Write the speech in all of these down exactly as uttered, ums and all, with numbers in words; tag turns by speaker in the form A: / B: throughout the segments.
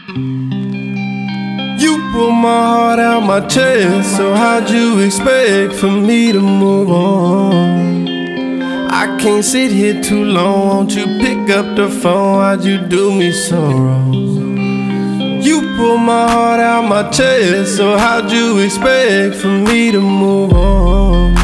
A: You pulled my heart out my chest, so how'd you expect for me to move on? I can't sit here too long, won't you pick up the phone? Why'd you do me so wrong? You pulled my heart out my chest, so how'd you expect for me to move on?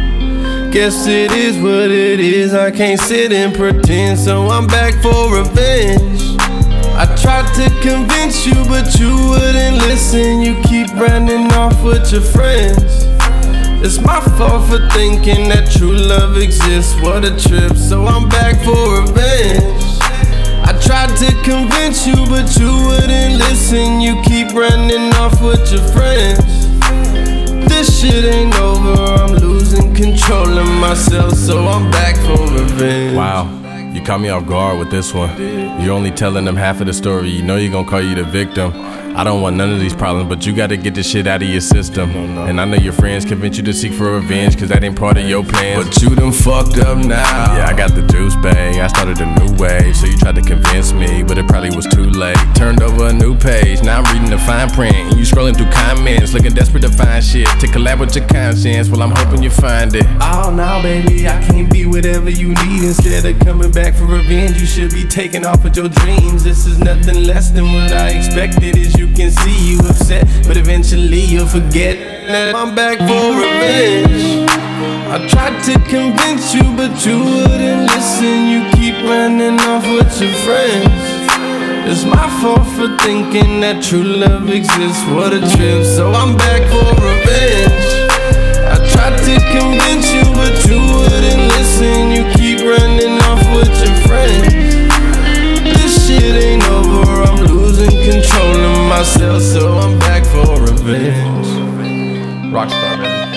A: Guess it is what it is, I can't sit and pretend, so I'm back for revenge. I tried to convince you, but you wouldn't listen. You keep running off with your friends. It's my fault for thinking that true love exists. What a trip, so I'm back for revenge. I tried to convince you, but you wouldn't listen. You keep running off with your friends. This shit ain't over, I'm losing control of myself, so I'm back for revenge.
B: Wow. You caught me off guard with this one. You're only telling them half of the story. You know you're gonna call you the victim. I don't want none of these problems, but you gotta get this shit out of your system. And I know your friends convince you to seek for revenge, cause that ain't part of your plans. But you done fucked up now. Yeah, I got the juice, babe. I started a new wave, so you tried to convince me, but it probably was too late. Turned over a new page, now I'm reading the fine print, and you scrolling through comments, looking desperate to find shit to collab with your conscience. Well, I'm hoping you find it.
A: Oh, now, baby, I can't be whatever you need. Instead of coming back for revenge, you should be taking off with your dreams. This is nothing less than what I expected. As you can see, you upset, but eventually you'll forget that I'm back for revenge. I tried to convince you, but you wouldn't listen. You keep running off with your friends. It's my fault for thinking that true love exists. What a trip, so I'm back for revenge. I tried to convince you, but you wouldn't listen. You keep running off with your friends. This shit ain't over, I'm losing control of myself, so I'm back for revenge.
B: Rockstar, baby.